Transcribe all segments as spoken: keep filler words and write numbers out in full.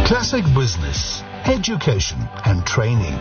Classic business, education and training.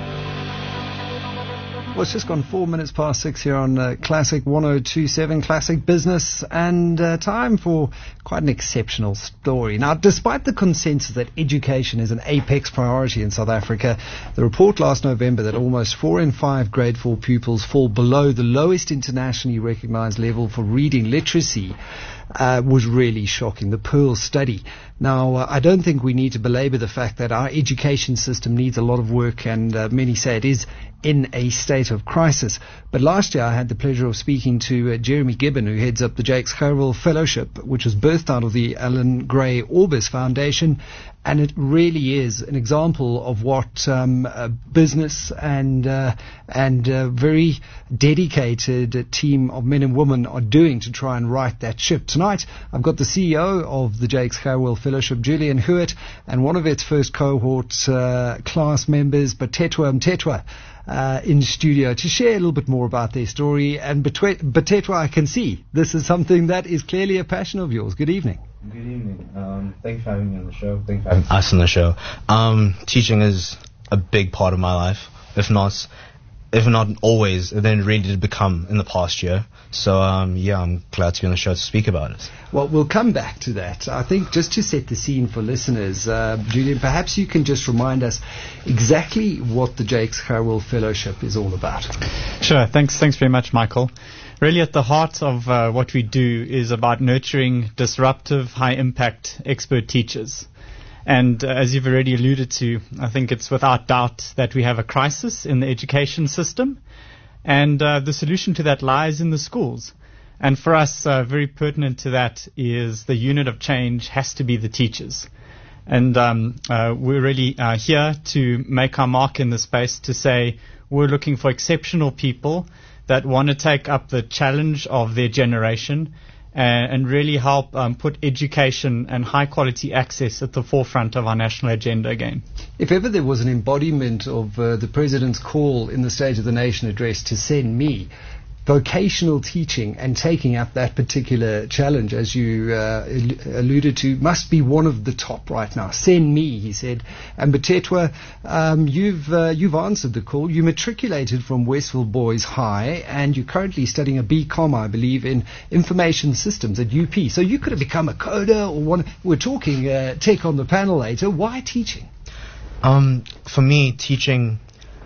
Well, it's just gone four minutes past six here on uh, Classic one oh two point seven, Classic Business, and uh, time for quite an exceptional story. Now, despite the consensus that education is an apex priority in South Africa, the report last November that almost four in five grade four pupils fall below the lowest internationally recognized level for reading literacy uh, was really shocking. The Pearl study. Now, uh, I don't think we need to belabor the fact that our education system needs a lot of work, and uh, many say it is in a state of crisis. But last year I had the pleasure of speaking to uh, Jeremy Gibbon, who heads up the Jakes Gerwel Fellowship, which was birthed out of the Alan Gray Orbis Foundation. And it really is an example of what um, a business and uh, and a very dedicated team of men and women are doing to try and right that ship. Tonight, I've got the C E O of the Jakes Gerwel Fellowship, Julian Hewitt, and one of its first cohort uh, class members, Batetwa Mtetwa, uh, in studio to share a little bit more about their story. And Batetwa, I can see this is something that is clearly a passion of yours. Good evening. Good evening. Um, thanks for having me on the show. Thanks for having us on the show. Um, teaching is a big part of my life, if not, if not always. Then it really did become in the past year. So um, yeah, I'm glad to be on the show to speak about it. Well, we'll come back to that. I think just to set the scene for listeners, uh, Julian, perhaps you can just remind us exactly what the Jakes Gerwel Fellowship is all about. Sure. Thanks. Thanks very much, Michael. Really at the heart of uh, what we do is about nurturing disruptive, high-impact expert teachers. And uh, as you've already alluded to, I think it's without doubt that we have a crisis in the education system. And uh, the solution to that lies in the schools. And for us, uh, very pertinent to that is the unit of change has to be the teachers. And um, uh, we're really uh, here to make our mark in the space to say we're looking for exceptional people that want to take up the challenge of their generation and, and really help um, put education and high-quality access at the forefront of our national agenda again. If ever there was an embodiment of uh, the President's call in the State of the Nation address to send me, vocational teaching and taking up that particular challenge, as you uh, alluded to, must be one of the top right now. Send me, he said. And Batetwa, um, you've uh, you've answered the call. You matriculated from Westville Boys High, and you're currently studying a B Com, I believe, in information systems at U P. So you could have become a coder or one. We're talking uh, tech on the panel later. Why teaching? Um, for me, teaching.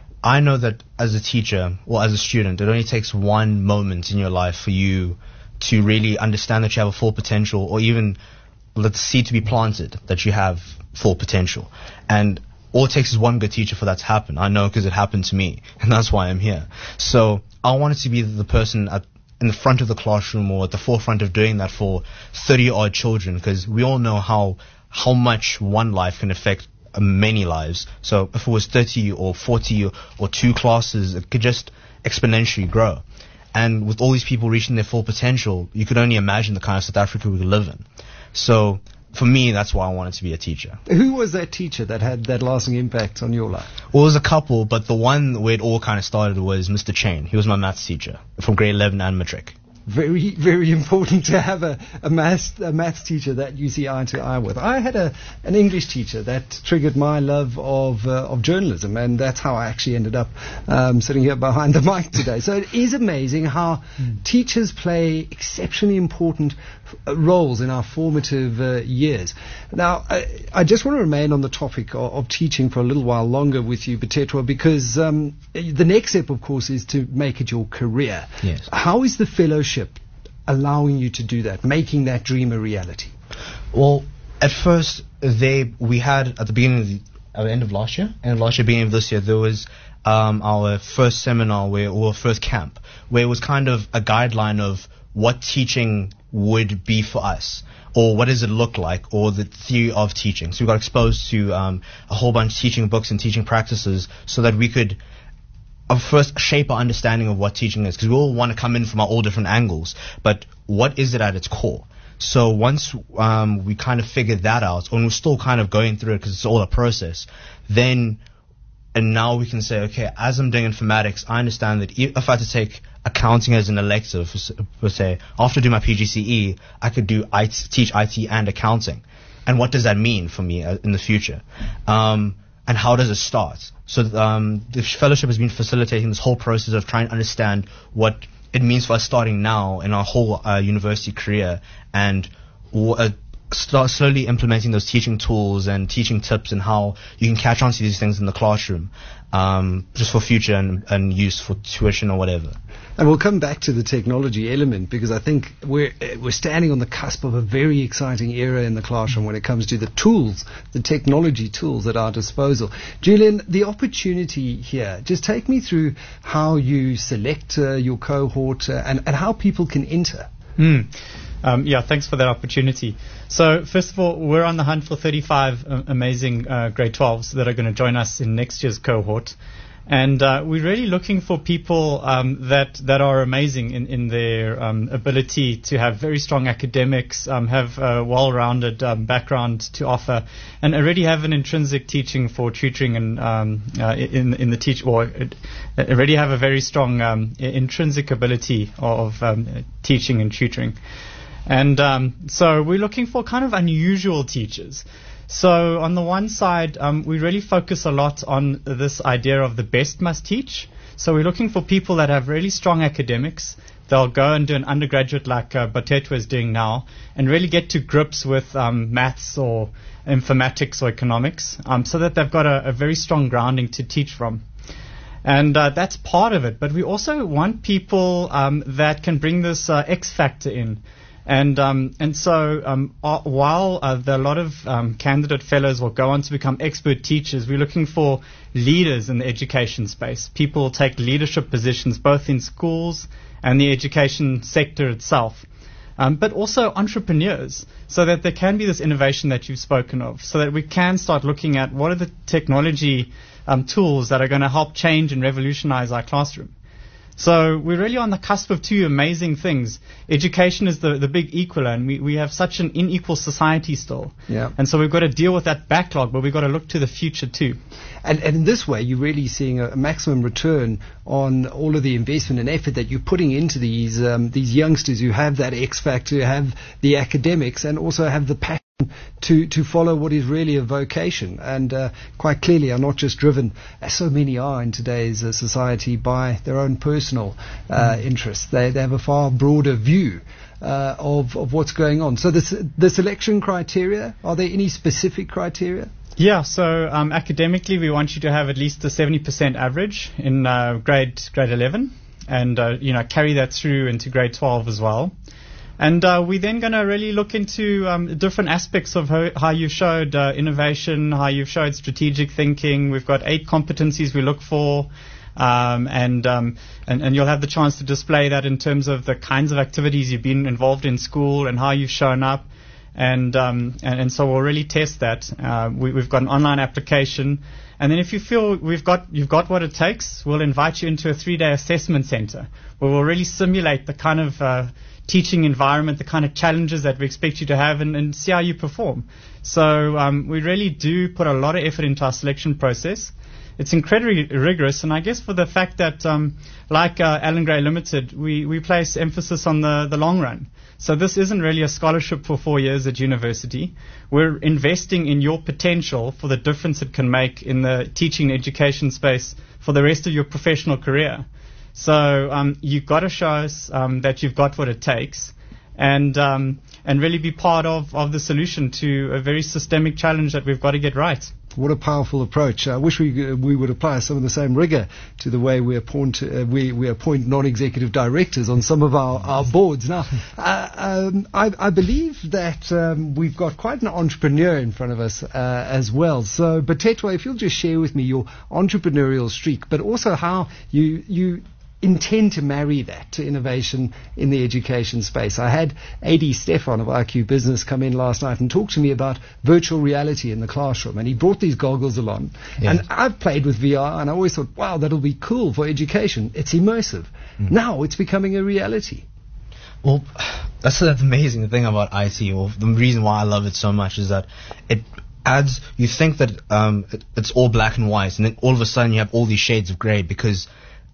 I know that as a teacher or as a student, it only takes one moment in your life for you to really understand that you have a full potential, or even let the seed to be planted that you have full potential. And all it takes is one good teacher for that to happen. I know because it happened to me, and that's why I'm here. So I wanted to be the person at, in the front of the classroom or at the forefront of doing that for thirty-odd children, because we all know how how much one life can affect many lives. So if it was thirty or forty or, or two classes, it could just exponentially grow. And with all these people reaching their full potential, you could only imagine the kind of South Africa we could live in. So for me, that's why I wanted to be a teacher. Who was that teacher that had that lasting impact on your life? Well, there was a couple, but the one where it all kind of started was Mister Chain. He was my maths teacher from grade eleven and matric. Very, very important to have a, a maths a maths teacher that you see eye to eye with. I had a an English teacher that triggered my love of uh, of journalism, and that's how I actually ended up um, sitting here behind the mic today. So it is amazing how mm. teachers play exceptionally important f- roles in our formative uh, years. Now, I, I just want to remain on the topic of, of teaching for a little while longer with you, Batetwa, because um, the next step, of course, is to make it your career. Yes. How is the fellowship allowing you to do that, making that dream a reality? Well, at first, they we had at the beginning of the, at the end of last year, and last year, beginning of this year, there was um, our first seminar where, or first camp, where it was kind of a guideline of what teaching would be for us, or what does it look like, or the theory of teaching. So we got exposed to um, a whole bunch of teaching books and teaching practices, so that we could Uh, first shape our understanding of what teaching is, because we all want to come in from our all different angles, but what is it at its core? So once um, we kind of figured that out, and we're still kind of going through it because it's all a process, then and now we can say, okay, as I'm doing informatics, I understand that if I had to take accounting as an elective, per se, after doing my P G C E, I could do I T, teach I T and accounting. and what does that mean for me uh, in the future? Um, and how does it start? So um, the fellowship has been facilitating this whole process of trying to understand what it means for us starting now in our whole uh, university career, and w- uh, start slowly implementing those teaching tools and teaching tips and how you can catch on to these things in the classroom, um, just for future and, and use for tuition or whatever. And we'll come back to the technology element, because I think we're we're standing on the cusp of a very exciting era in the classroom when it comes to the tools, the technology tools at our disposal. Julian, the opportunity here, just take me through how you select uh, your cohort uh, and, and how people can enter. Mm. Um, yeah, thanks for that opportunity. So, first of all, we're on the hunt for thirty-five uh, amazing uh, grade twelves that are going to join us in next year's cohort. And uh, we're really looking for people um, that that are amazing in, in their um, ability to have very strong academics, um, have a well-rounded um, background to offer, and already have an intrinsic teaching for tutoring and um, uh, in in the teach or already have a very strong um, intrinsic ability of um, teaching and tutoring. And um, so we're looking for kind of unusual teachers. So on the one side, um, we really focus a lot on this idea of the best must teach. So we're looking for people that have really strong academics. They'll go and do an undergraduate like uh, Botetwa is doing now and really get to grips with um, maths or informatics or economics, um, so that they've got a, a very strong grounding to teach from. And uh, that's part of it. But we also want people um, that can bring this uh, X factor in. And um, and so um, uh, while uh, there are a lot of um, candidate fellows will go on to become expert teachers, we're looking for leaders in the education space. People will take leadership positions both in schools and the education sector itself, um, but also entrepreneurs, so that there can be this innovation that you've spoken of, so that we can start looking at what are the technology um, tools that are going to help change and revolutionize our classroom. So we're really on the cusp of two amazing things. Education is the, the big equaler, and we, we have such an unequal society still. Yeah. And so we've got to deal with that backlog, but we've got to look to the future too. And, and in this way, you're really seeing a, a maximum return on all of the investment and effort that you're putting into these um, these youngsters who have that X factor, have the academics, and also have the passion to to follow what is really a vocation, and uh, quite clearly are not just driven, as so many are in today's uh, society, by their own personal uh, mm. interests. They, they have a far broader view uh, of, of what's going on. So the, the selection criteria, are there any specific criteria? Yeah, so um, academically we want you to have at least a seventy percent average in uh, grade grade eleven, and uh, you know carry that through into grade twelve as well. And uh, we're then going to really look into um, different aspects of how, how you've showed uh, innovation, how you've showed strategic thinking. We've got eight competencies we look for, um, and, um, and and you'll have the chance to display that in terms of the kinds of activities you've been involved in school and how you've shown up. And um, and, and so we'll really test that. Uh, we, we've got an online application. And then if you feel we've got you've got what it takes, we'll invite you into a three-day assessment center where we'll really simulate the kind of uh, teaching environment, the kind of challenges that we expect you to have, and, and see how you perform. So um, we really do put a lot of effort into our selection process. It's incredibly rigorous, and I guess for the fact that, um, like uh, Allan Gray Limited, we, we place emphasis on the, the long run. So this isn't really a scholarship for four years at university. We're investing in your potential for the difference it can make in the teaching and education space for the rest of your professional career. So um, you've got to show us um, that you've got what it takes, and um, and really be part of, of the solution to a very systemic challenge that we've got to get right. What a powerful approach. I wish we uh, we would apply some of the same rigor to the way we appoint uh, we, we appoint non-executive directors on some of our, our boards. Now, uh, um, I, I believe that um, we've got quite an entrepreneur in front of us uh, as well. So, Botetwa, if you'll just share with me your entrepreneurial streak, but also how you you intend to marry that to innovation in the education space. I had A D Stefan of I Q Business come in last night and talk to me about virtual reality in the classroom, and he brought these goggles along. Yes. And I've played with V R, and I always thought, wow, that'll be cool for education. It's immersive. Mm. Now it's becoming a reality. Well, that's the amazing thing about I T. Well, the reason why I love it so much is that it adds, you think that um, it, it's all black and white, and then all of a sudden you have all these shades of gray, because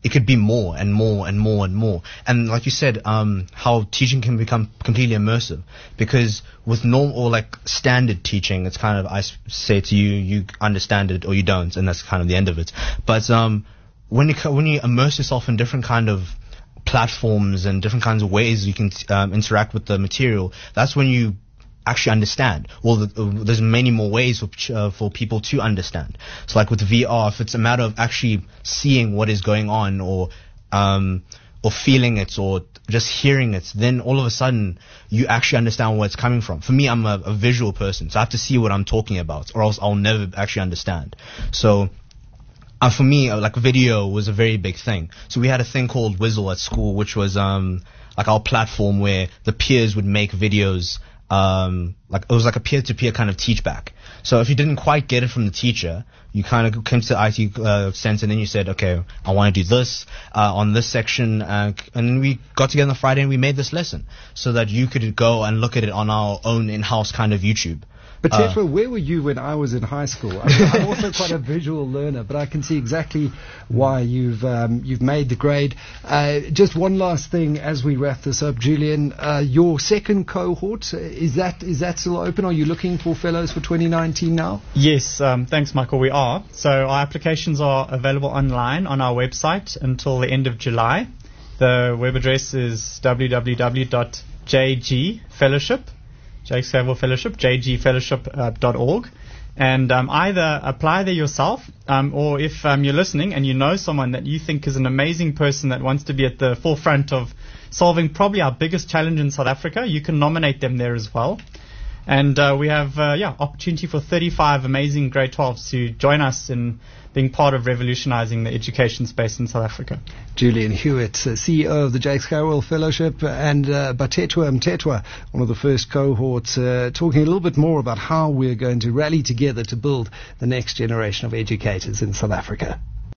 it could be more and more and more and more. And like you said, um, how teaching can become completely immersive, because with normal or like standard teaching, it's kind of, I say to you, you understand it or you don't, and that's kind of the end of it. But um, when you when you immerse yourself in different kind of platforms and different kinds of ways you can um, interact with the material, that's when you actually understand. Well, the, uh, there's many more ways for, uh, for people to understand. So like with V R, if it's a matter of actually seeing what is going on, or um, or feeling it, or just hearing it, then all of a sudden you actually understand where it's coming from. For me, I'm a, a visual person, so I have to see what I'm talking about, or else I'll never actually understand. So uh, for me, uh, like video was a very big thing. So we had a thing called Whizzle at school, which was um, like our platform where the peers would make videos. Um, like it was like a peer-to-peer kind of teach back. So if you didn't quite get it from the teacher, you kind of came to the I T uh, center and then you said, okay, I want to do this uh, on this section, uh, and then we got together on Friday and we made this lesson so that you could go and look at it on our own in-house kind of YouTube. But Tetra, uh, where were you when I was in high school? I mean, I'm also quite a visual learner, but I can see exactly why you've um, you've made the grade. Uh, just one last thing as we wrap this up, Julian. Uh, your second cohort, is that is that still open? Are you looking for fellows for twenty nineteen now? Yes, um, thanks, Michael. We are. So our applications are available online on our website until the end of July. The web address is w w w dot j g fellowship. Jake Scavell Fellowship, j g fellowship dot org, and um, either apply there yourself, um, or if um, you're listening and you know someone that you think is an amazing person that wants to be at the forefront of solving probably our biggest challenge in South Africa, you can nominate them there as well. And uh, we have uh, yeah opportunity for thirty-five amazing grade twelves to join us in being part of revolutionizing the education space in South Africa. Julian Hewitt, uh, C E O of the Jake Scavell Fellowship, and uh, Batetwa Mtetwa, one of the first cohorts, uh, talking a little bit more about how we're going to rally together to build the next generation of educators in South Africa.